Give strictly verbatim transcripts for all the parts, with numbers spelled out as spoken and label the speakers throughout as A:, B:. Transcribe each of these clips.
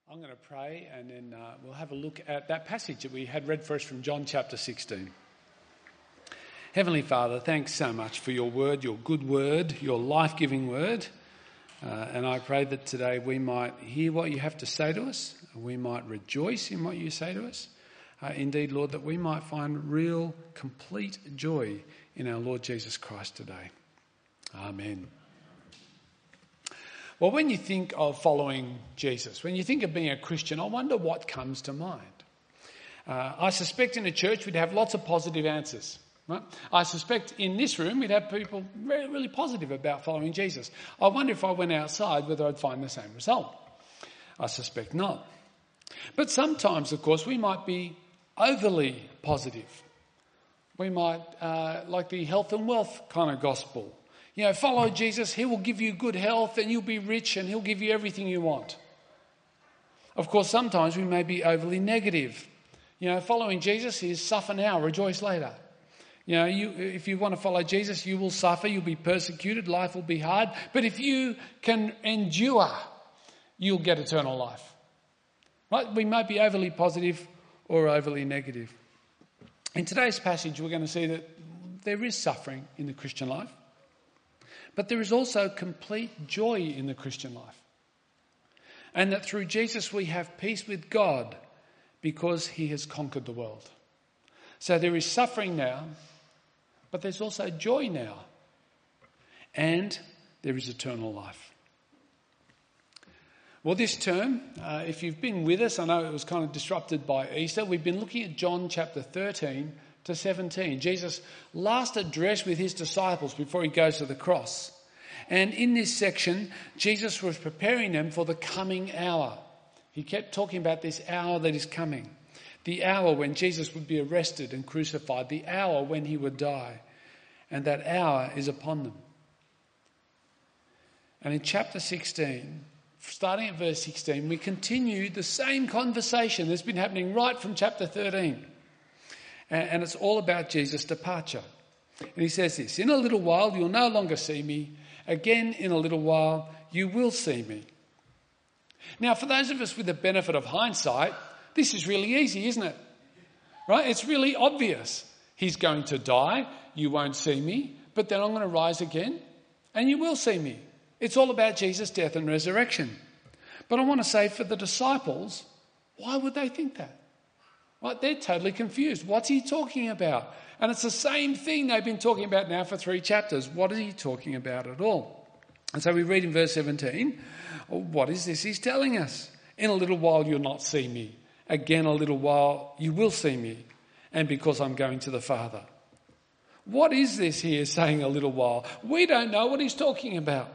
A: I'm going to pray and then uh, we'll have a look at that passage that we had read for us from John chapter sixteen. Heavenly Father, thanks so much for your word, your good word, your life-giving word. Uh, and I pray that today we might hear what you have to say to us. And we might rejoice in what you say to us. Uh, indeed, Lord, that we might find real, complete joy in our Lord Jesus Christ today. Amen. Well, when you think of following Jesus, when you think of being a Christian, I wonder what comes to mind. Uh, I suspect in a church we'd have lots of positive answers. Right? I suspect in this room we'd have people really, really positive about following Jesus. I wonder if I went outside whether I'd find the same result. I suspect not. But sometimes, of course, we might be overly positive. We might, uh, like the health and wealth kind of gospel. You know, follow Jesus, he will give you good health and you'll be rich and he'll give you everything you want. Of course, sometimes we may be overly negative. You know, following Jesus is suffer now, rejoice later. You know, you, if you want to follow Jesus, you will suffer, you'll be persecuted, life will be hard. But if you can endure, you'll get eternal life. Right? We might be overly positive or overly negative. In today's passage, we're going to see that there is suffering in the Christian life. But there is also complete joy in the Christian life. And that through Jesus we have peace with God because he has conquered the world. So there is suffering now, but there's also joy now. And there is eternal life. Well, this term, uh, if you've been with us, I know it was kind of disrupted by Easter, we've been looking at John chapter thirteen to seventeen. Jesus' last address with his disciples before he goes to the cross. And in this section, Jesus was preparing them for the coming hour. He kept talking about this hour that is coming. The hour when Jesus would be arrested and crucified. The hour when he would die. And that hour is upon them. And in chapter sixteen, starting at verse sixteen, we continue the same conversation that's been happening right from chapter thirteen. And it's all about Jesus' departure. And he says this, in a little while you'll no longer see me. Again, in a little while you will see me. Now, for those of us with the benefit of hindsight, this is really easy, isn't it? Right? It's really obvious. He's going to die. You won't see me. But then I'm going to rise again and you will see me. It's all about Jesus' death and resurrection. But I want to say for the disciples, why would they think that? Right, they're totally confused. What's he talking about? And it's the same thing they've been talking about now for three chapters. What is he talking about at all? And so we read in verse seventeen, what is this he's telling us? In a little while you'll not see me. Again, a little while you will see me. And because I'm going to the Father. What is this he is saying a little while? We don't know what he's talking about.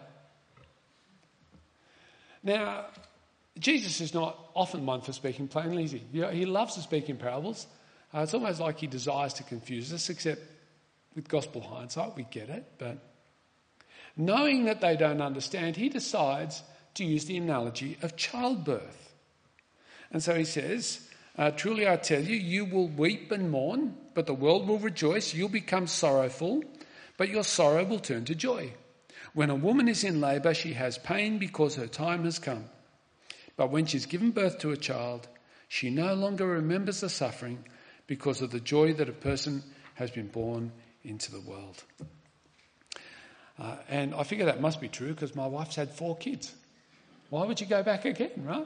A: Now, Jesus is not often one for speaking plainly, is he? You know, he loves to speak in parables. Uh, it's almost like he desires to confuse us, except with gospel hindsight, we get it. But knowing that they don't understand, he decides to use the analogy of childbirth. And so he says, uh, truly I tell you, you will weep and mourn, but the world will rejoice. You'll become sorrowful, but your sorrow will turn to joy. When a woman is in labour, she has pain because her time has come. But when she's given birth to a child, she no longer remembers the suffering because of the joy that a person has been born into the world. Uh, and I figure that must be true because my wife's had four kids. Why would you go back again, right?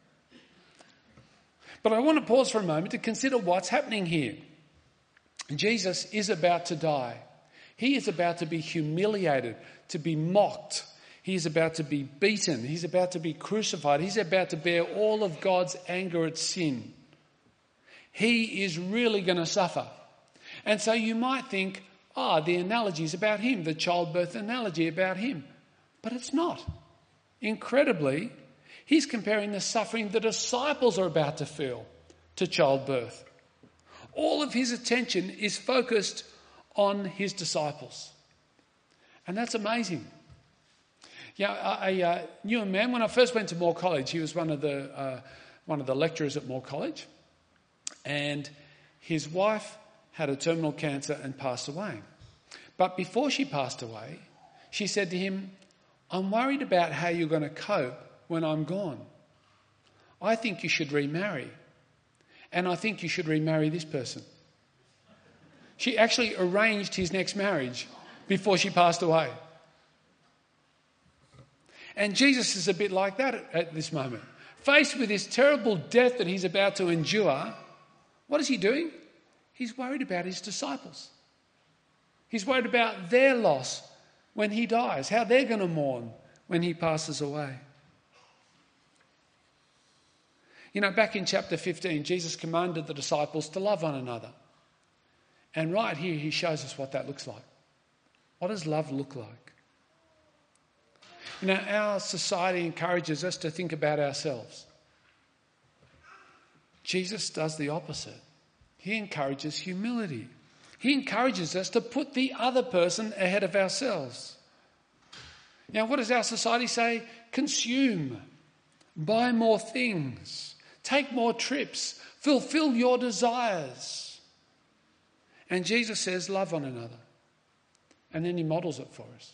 A: But I want to pause for a moment to consider what's happening here. Jesus is about to die. He is about to be humiliated, to be mocked. He is about to be beaten. He's about to be crucified. He's about to bear all of God's anger at sin. He is really going to suffer. And so you might think, ah, oh, the analogy is about him, the childbirth analogy about him. But it's not. Incredibly, he's comparing the suffering the disciples are about to feel to childbirth. All of his attention is focused on his disciples. And that's amazing. Yeah, I, I uh, knew a man when I first went to Moore College. He was one of the uh, one of the lecturers at Moore College, and his wife had a terminal cancer and passed away. But before she passed away, she said to him, "I'm worried about how you're going to cope when I'm gone. I think you should remarry. And I think you should remarry this person. She actually arranged his next marriage before she passed away. And Jesus is a bit like that at, at this moment. Faced with this terrible death that he's about to endure, what is he doing? He's worried about his disciples. He's worried about their loss when he dies, how they're going to mourn when he passes away. You know, back in chapter fifteen, Jesus commanded the disciples to love one another. And right here, he shows us what that looks like. What does love look like? You know, our society encourages us to think about ourselves. Jesus does the opposite. He encourages humility. He encourages us to put the other person ahead of ourselves. Now, what does our society say? Consume. Buy more things. Take more trips. Fulfill your desires. And Jesus says, love one another. And then he models it for us.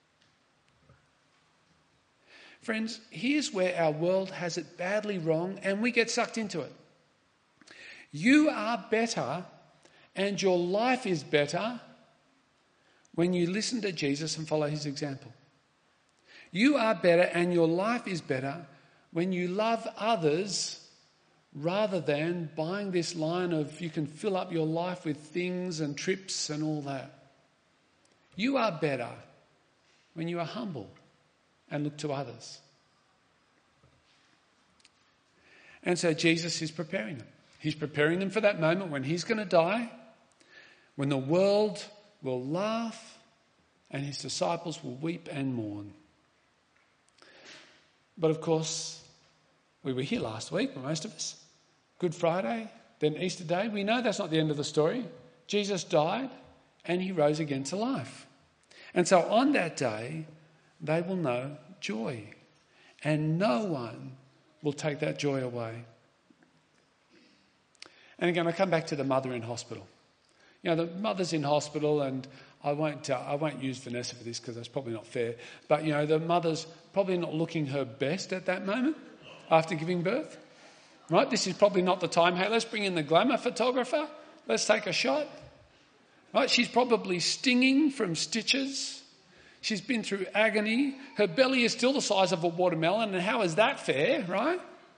A: Friends, here's where our world has it badly wrong and we get sucked into it. You are better and your life is better when you listen to Jesus and follow his example. You are better and your life is better when you love others rather than buying this line of you can fill up your life with things and trips and all that. You are better when you are humble and look to others. And so Jesus is preparing them. He's preparing them for that moment when he's going to die, when the world will laugh and his disciples will weep and mourn. But of course, we were here last week, most of us. Good Friday, then Easter Day. We know that's not the end of the story. Jesus died and he rose again to life. And so on that day, they will know joy. And no one will take that joy away. And again, I come back to the mother in hospital. You know, the mother's in hospital, and I won't uh, I won't use Vanessa for this because that's probably not fair. But, you know, the mother's probably not looking her best at that moment after giving birth. Right? This is probably not the time. Hey, let's bring in the glamour photographer. Let's take a shot. Right? She's probably stinging from stitches. She's been through agony. Her belly is still the size of a watermelon. And how is that fair, right?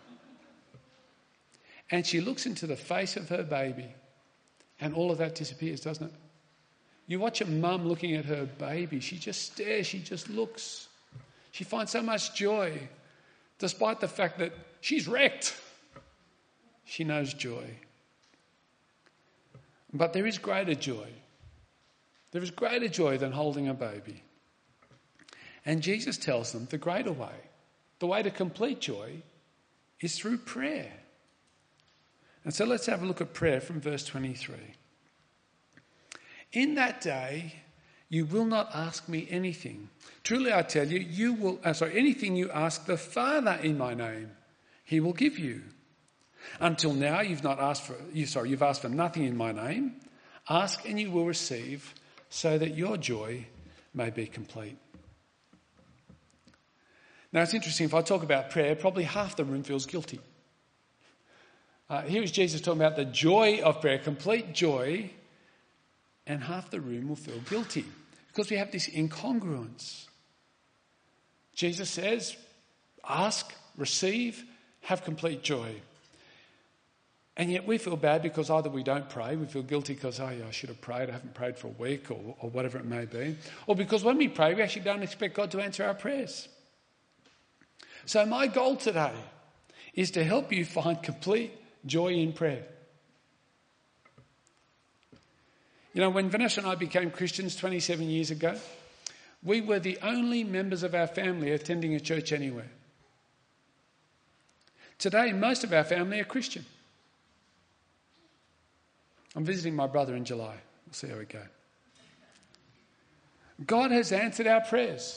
A: And she looks into the face of her baby. And all of that disappears, doesn't it? You watch a mum looking at her baby. She just stares. She just looks. She finds so much joy. Despite the fact that she's wrecked. She knows joy. But there is greater joy. There is greater joy than holding a baby. And Jesus tells them the greater way, the way to complete joy, is through prayer. And so let's have a look at prayer from verse twenty-three. In that day, you will not ask me anything. Truly I tell you, you will, uh, sorry, anything you ask the Father in my name, he will give you. Until now, you've not asked for, you, sorry, you've asked for nothing in my name. Ask and you will receive, so that your joy may be complete. Now, it's interesting, if I talk about prayer, probably half the room feels guilty. Uh, here is Jesus talking about the joy of prayer, complete joy, and half the room will feel guilty because we have this incongruence. Jesus says, ask, receive, have complete joy. And yet we feel bad because either we don't pray, we feel guilty because, oh yeah, I should have prayed, I haven't prayed for a week or, or whatever it may be. Or because when we pray, we actually don't expect God to answer our prayers. So my goal today is to help you find complete joy in prayer. You know, when Vanessa and I became Christians twenty-seven years ago, we were the only members of our family attending a church anywhere. Today, most of our family are Christian. I'm visiting my brother in July. We'll see how we go. God has answered our prayers.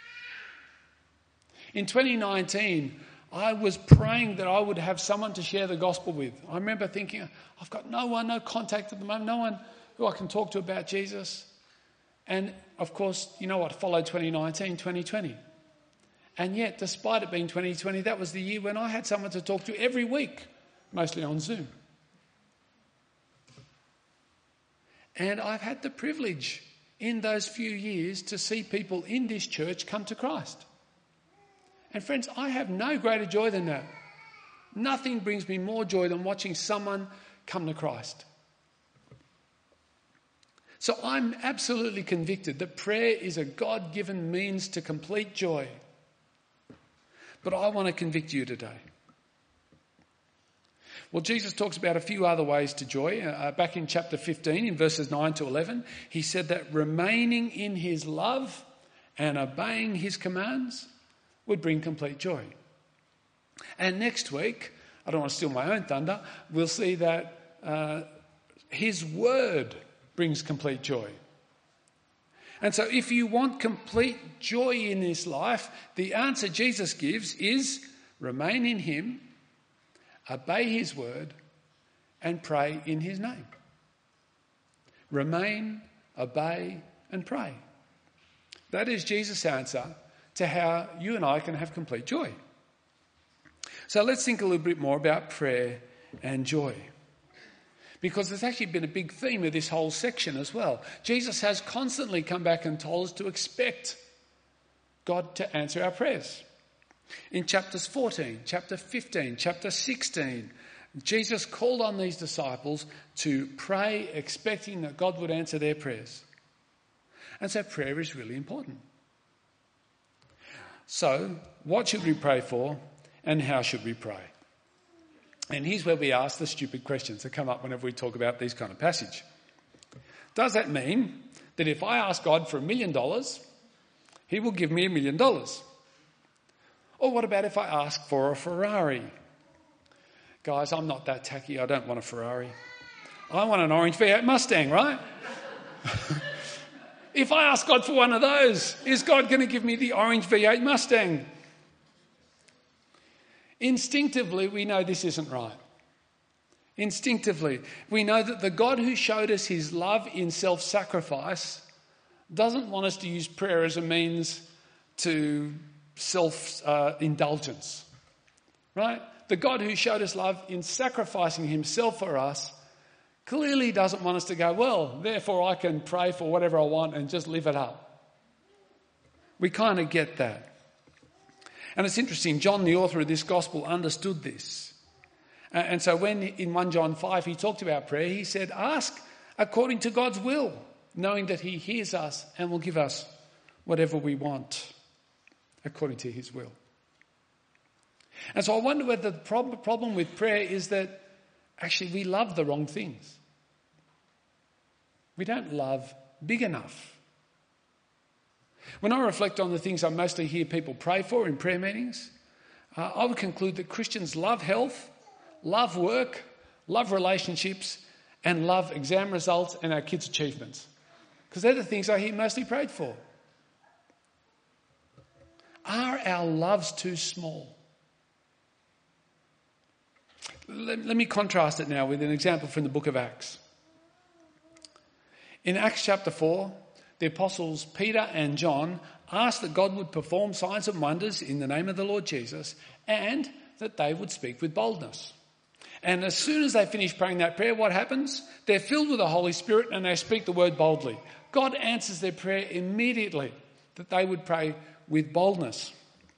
A: In twenty nineteen, I was praying that I would have someone to share the gospel with. I remember thinking, I've got no one, no contact at the moment, no one who I can talk to about Jesus. And of course, you know what followed twenty nineteen, twenty twenty. And yet, despite it being twenty twenty, that was the year when I had someone to talk to every week, mostly on Zoom. And I've had the privilege in those few years to see people in this church come to Christ. And friends, I have no greater joy than that. Nothing brings me more joy than watching someone come to Christ. So I'm absolutely convicted that prayer is a God-given means to complete joy. But I want to convict you today. Well, Jesus talks about a few other ways to joy. Uh, back in chapter fifteen, in verses nine to eleven, he said that remaining in his love and obeying his commands would bring complete joy. And next week, I don't want to steal my own thunder, we'll see that uh, his word brings complete joy. And so if you want complete joy in this life, the answer Jesus gives is remain in him, obey his word, and pray in his name. Remain, obey, and pray. That is Jesus' answer to how you and I can have complete joy. So let's think a little bit more about prayer and joy. Because there's actually been a big theme of this whole section as well. Jesus has constantly come back and told us to expect God to answer our prayers. In chapters fourteen, chapter fifteen, chapter sixteen, Jesus called on these disciples to pray expecting that God would answer their prayers. And so prayer is really important. So, what should we pray for and how should we pray? And here's where we ask the stupid questions that come up whenever we talk about these kind of passage. Does that mean that if I ask God for a million dollars, he will give me a million dollars? Or what about if I ask for a Ferrari? Guys, I'm not that tacky. I don't want a Ferrari. I want an orange V eight Mustang, right? If I ask God for one of those, is God going to give me the orange V eight Mustang? Instinctively, we know this isn't right. Instinctively, we know that the God who showed us his love in self-sacrifice doesn't want us to use prayer as a means to self-indulgence. Uh, right? The God who showed us love in sacrificing himself for us clearly doesn't want us to go, well, therefore I can pray for whatever I want and just live it up. We kind of get that. And it's interesting, John, the author of this gospel, understood this. And so when in First John five he talked about prayer, he said, ask according to God's will, knowing that he hears us and will give us whatever we want according to his will. And so I wonder whether the problem with prayer is that actually we love the wrong things. We don't love big enough. When I reflect on the things I mostly hear people pray for in prayer meetings, uh, I would conclude that Christians love health, love work, love relationships, and love exam results and our kids' achievements. Because they're the things I hear mostly prayed for. Are our loves too small? Let, let me contrast it now with an example from the book of Acts. In Acts chapter four, the apostles Peter and John asked that God would perform signs and wonders in the name of the Lord Jesus and that they would speak with boldness. And as soon as they finish praying that prayer, what happens? They're filled with the Holy Spirit and they speak the word boldly. God answers their prayer immediately that they would pray with boldness.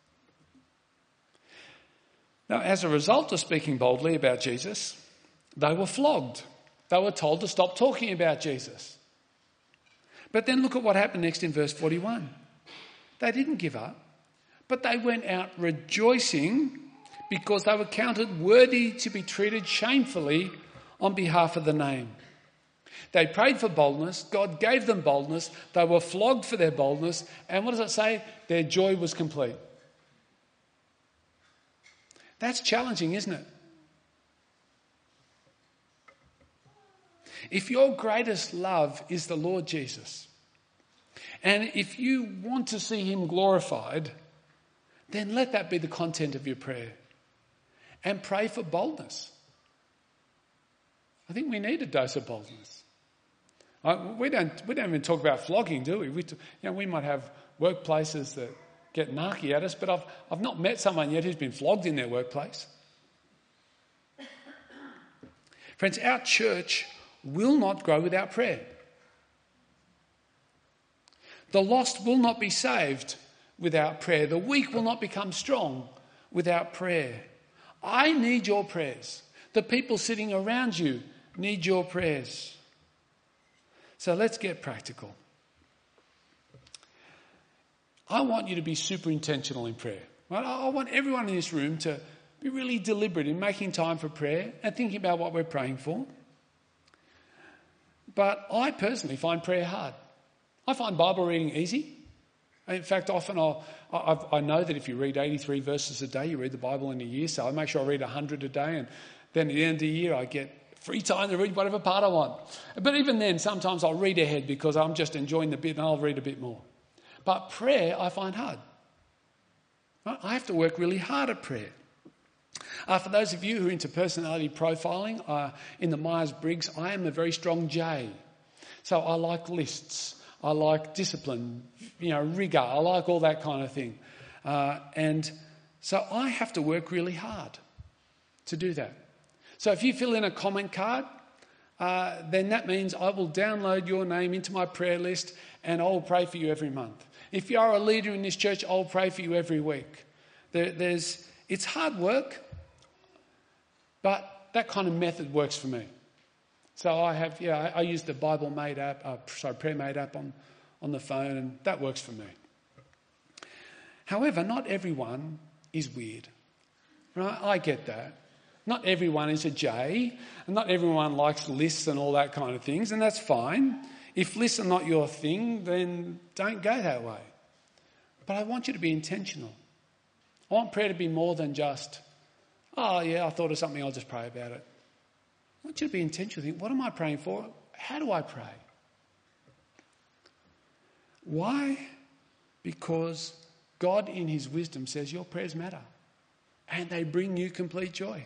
A: Now, as a result of speaking boldly about Jesus, they were flogged. They were told to stop talking about Jesus. But then look at what happened next in verse forty-one. They didn't give up, but they went out rejoicing because they were counted worthy to be treated shamefully on behalf of the name. They prayed for boldness. God gave them boldness. They were flogged for their boldness. And what does it say? Their joy was complete. That's challenging, isn't it? If your greatest love is the Lord Jesus, and if you want to see him glorified, then let that be the content of your prayer. And pray for boldness. I think we need a dose of boldness. We don't, we don't even talk about flogging, do we? We, you know, we might have workplaces that get narky at us, but I've, I've not met someone yet who's been flogged in their workplace. Friends, our church will not grow without prayer. The lost will not be saved without prayer. The weak will not become strong without prayer. I need your prayers. The people sitting around you need your prayers. So let's get practical. I want you to be super intentional in prayer. Right? I want everyone in this room to be really deliberate in making time for prayer and thinking about what we're praying for. But I personally find prayer hard. I find Bible reading easy. In fact, often I'll, I've, I know that if you read eighty-three verses a day, you read the Bible in a year. So I make sure I read one hundred a day, and then at the end of the year I get free time to read whatever part I want. But even then, sometimes I'll read ahead because I'm just enjoying the bit and I'll read a bit more. But prayer I find hard. I have to work really hard at prayer. Uh, for those of you who are into personality profiling, uh, in the Myers-Briggs, I am a very strong J. So I like lists. I like discipline, you know, rigour. I like all that kind of thing. Uh, and so I have to work really hard to do that. So if you fill in a comment card, uh, then that means I will download your name into my prayer list and I will pray for you every month. If you are a leader in this church, I'll pray for you every week. There, there's, it's hard work, but that kind of method works for me. So I have, yeah, I, I use the Bible Mate app, uh, sorry, Prayer Mate app on, on the phone, and that works for me. However, not everyone is weird, right? I get that. Not everyone is a J, and not everyone likes lists and all that kind of things, and that's fine. If lists are not your thing, then don't go that way. But I want you to be intentional. I want prayer to be more than just, oh yeah, I thought of something, I'll just pray about it. I want you to be intentional. Think, what am I praying for? How do I pray? Why? Because God in his wisdom says your prayers matter and they bring you complete joy.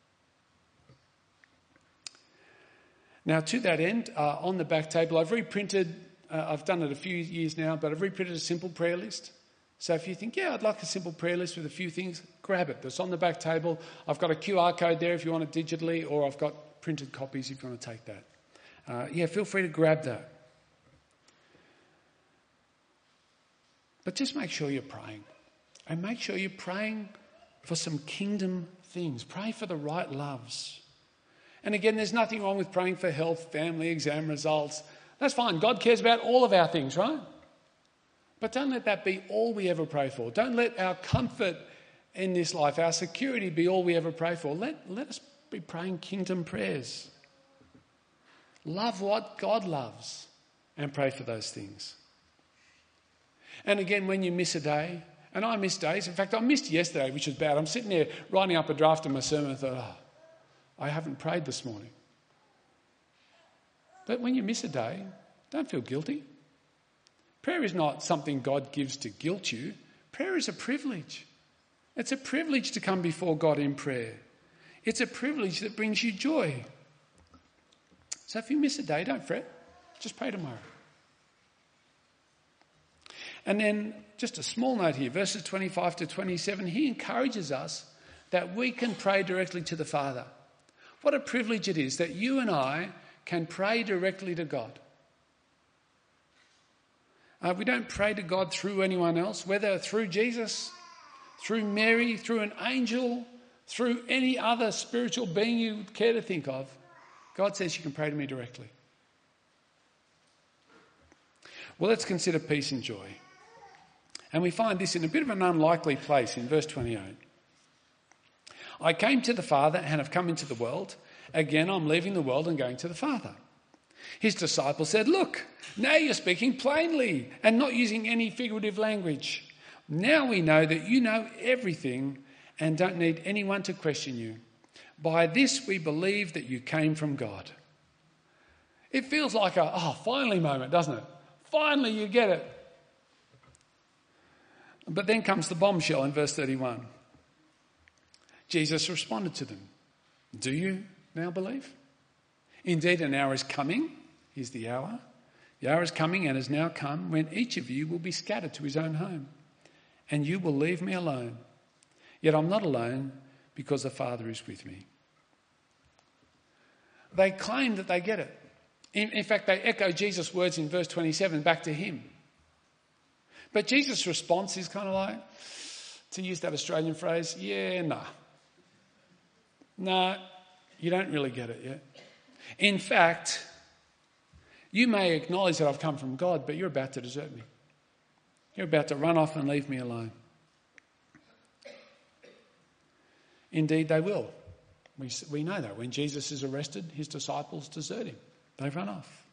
A: Now, to that end, uh, on the back table, I've reprinted, uh, I've done it a few years now, but I've reprinted a simple prayer list. So if you think, yeah, I'd like a simple prayer list with a few things, grab it. That's on the back table. I've got a Q R code there if you want it digitally, or I've got printed copies if you want to take that. Uh, yeah, feel free to grab that. But just make sure you're praying. And make sure you're praying for some kingdom things. Pray for the right loves. And again, there's nothing wrong with praying for health, family, exam results. That's fine. God cares about all of our things, right? But don't let that be all we ever pray for. Don't let our comfort in this life, our security be all we ever pray for. Let, let us be praying kingdom prayers. Love what God loves and pray for those things. And again, when you miss a day, and I miss days. In fact, I missed yesterday, which was bad. I'm sitting there writing up a draft of my sermon and thought, oh, I haven't prayed this morning. But when you miss a day, don't feel guilty. Prayer is not something God gives to guilt you. Prayer is a privilege. It's a privilege to come before God in prayer. It's a privilege that brings you joy. So if you miss a day, don't fret. Just pray tomorrow. And then just a small note here, verses twenty-five to twenty-seven, he encourages us that we can pray directly to the Father. What a privilege it is that you and I can pray directly to God. Uh, we don't pray to God through anyone else, whether through Jesus, through Mary, through an angel, through any other spiritual being you care to think of. God says you can pray to me directly. Well, let's consider peace and joy. And we find this in a bit of an unlikely place in verse twenty-eight. I came to the Father and have come into the world. Again, I'm leaving the world and going to the Father. His disciples said, look, now you're speaking plainly and not using any figurative language. Now we know that you know everything and don't need anyone to question you. By this we believe that you came from God. It feels like a, oh, finally moment, doesn't it? Finally you get it. But then comes the bombshell in verse thirty-one. Jesus responded to them, do you now believe? Indeed, an hour is coming. Here's the hour. The hour is coming and has now come when each of you will be scattered to his own home. and you will leave me alone. Yet I'm not alone because the Father is with me. They claim that they get it. In, in fact, they echo Jesus' words in verse twenty-seven back to him. But Jesus' response is kind of like, to use that Australian phrase, yeah, nah. Nah, you don't really get it yet. In fact, you may acknowledge that I've come from God, but you're about to desert me. You're about to run off and leave me alone. Indeed, they will. We, we know that. When Jesus is arrested, his disciples desert him. They run off.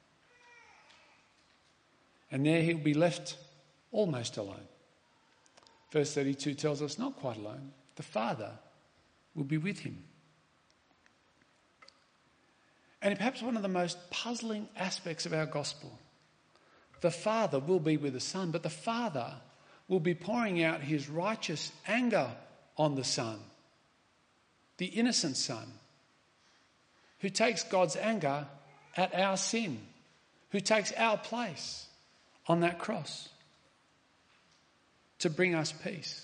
A: And there he'll be left almost alone. Verse thirty-two tells us not quite alone. The Father will be with him. And perhaps one of the most puzzling aspects of our gospel, the Father will be with the Son, but the Father will be pouring out his righteous anger on the Son, the innocent Son, who takes God's anger at our sin, who takes our place on that cross to bring us peace.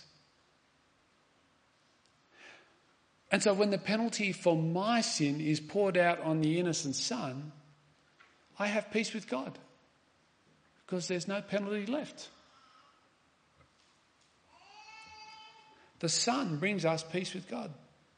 A: And so when the penalty for my sin is poured out on the innocent Son, I have peace with God because there's no penalty left. The Son brings us peace with God.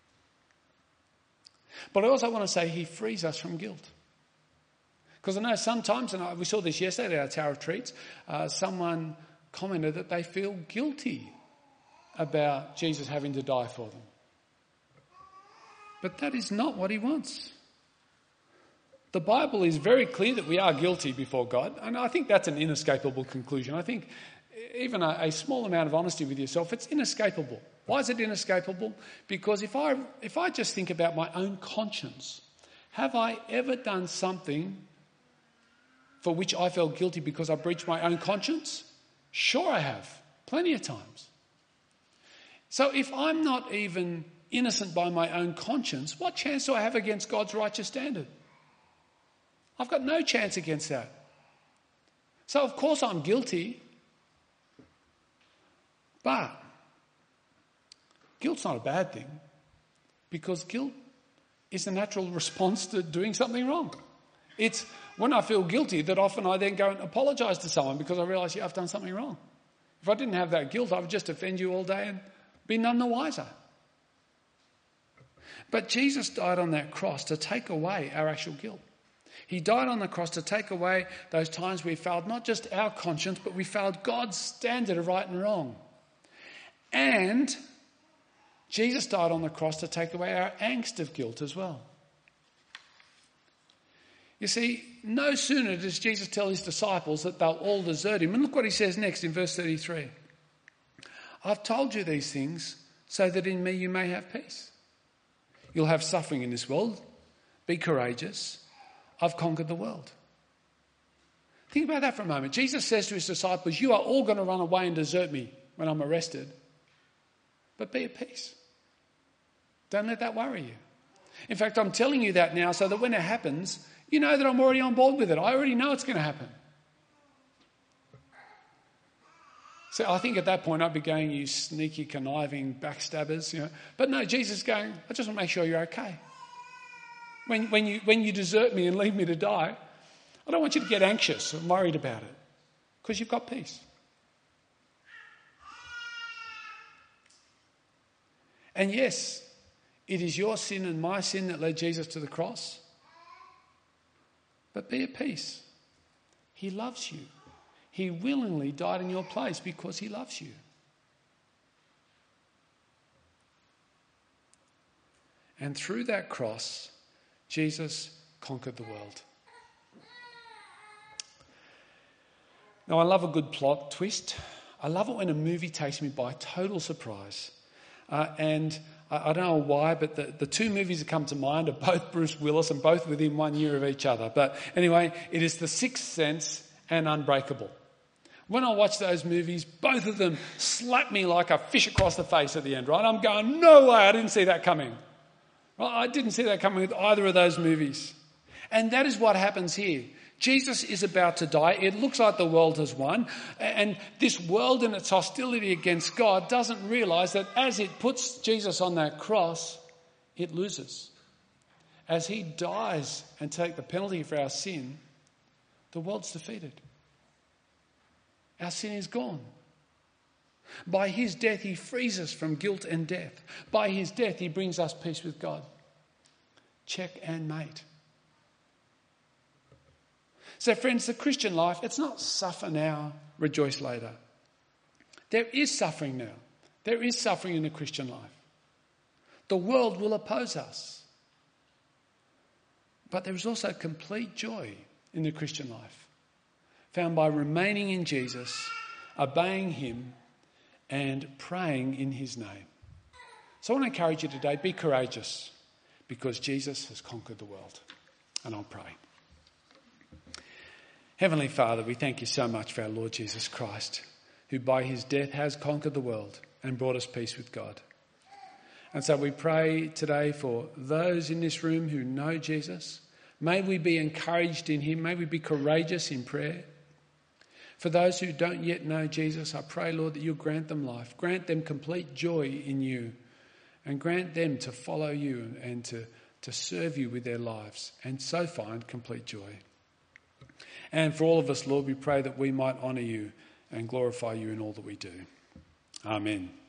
A: But I also want to say he frees us from guilt. Because I know sometimes, and I, we saw this yesterday at our Tower of Treats, uh, someone commented that they feel guilty about Jesus having to die for them. But that is not what he wants. The Bible is very clear that we are guilty before God, and I think that's an inescapable conclusion. I think even a, a small amount of honesty with yourself, it's inescapable. Why is it inescapable? Because if I if I just think about my own conscience, have I ever done something for which I felt guilty because I breached my own conscience? Sure I have, plenty of times. So if I'm not even innocent by my own conscience, what chance do I have against God's righteous standard? I've got no chance against that. So of course I'm guilty, but guilt's not a bad thing because guilt is a natural response to doing something wrong. It's when I feel guilty that often I then go and apologise to someone because I realise, yeah, I've done something wrong. If I didn't have that guilt, I would just offend you all day and be none the wiser. But Jesus died on that cross to take away our actual guilt. He died on the cross to take away those times we failed not just our conscience, but we failed God's standard of right and wrong. And Jesus died on the cross to take away our angst of guilt as well. You see, no sooner does Jesus tell his disciples that they'll all desert him. And look what he says next in verse thirty-three. I've told you these things so that in me you may have peace. You'll have suffering in this world. Be courageous. I've conquered the world. Think about that for a moment. Jesus says to his disciples, you are all going to run away and desert me when I'm arrested. But be at peace. Don't let that worry you. In fact, I'm telling you that now so that when it happens, you know that I'm already on board with it. I already know it's going to happen. So I think at that point I'd be going, you sneaky, conniving backstabbers, you know. But no, Jesus is going, I just want to make sure you're okay. When, when, you, when you desert me and leave me to die, I don't want you to get anxious and worried about it because you've got peace. And yes, it is your sin and my sin that led Jesus to the cross. But be at peace. He loves you. He willingly died in your place because he loves you. And through that cross, Jesus conquered the world. Now, I love a good plot twist. I love it when a movie takes me by total surprise. Uh, and I, I don't know why, but the, the two movies that come to mind are both Bruce Willis and both within one year of each other. But anyway, it is The Sixth Sense and Unbreakable. When I watch those movies, both of them slap me like a fish across the face at the end, right? I'm going, no way, I didn't see that coming. Well, I didn't see that coming with either of those movies. And that is what happens here. Jesus is about to die. It looks like the world has won. And this world and its hostility against God doesn't realise that as it puts Jesus on that cross, it loses. As he dies and takes the penalty for our sin, the world's defeated. Our sin is gone. By his death, he frees us from guilt and death. By his death, he brings us peace with God. Check and mate. So friends, the Christian life, it's not suffer now, rejoice later. There is suffering now. There is suffering in the Christian life. The world will oppose us. But there is also complete joy in the Christian life, found by remaining in Jesus, obeying him, and praying in his name. So I want to encourage you today, be courageous, because Jesus has conquered the world. And I'll pray. Heavenly Father, we thank you so much for our Lord Jesus Christ, who by his death has conquered the world and brought us peace with God. And so we pray today for those in this room who know Jesus. May we be encouraged in him. May we be courageous in prayer. For those who don't yet know Jesus, I pray, Lord, that you'll grant them life. Grant them complete joy in you. And grant them to follow you and to, to serve you with their lives. And so find complete joy. And for all of us, Lord, we pray that we might honour you and glorify you in all that we do. Amen.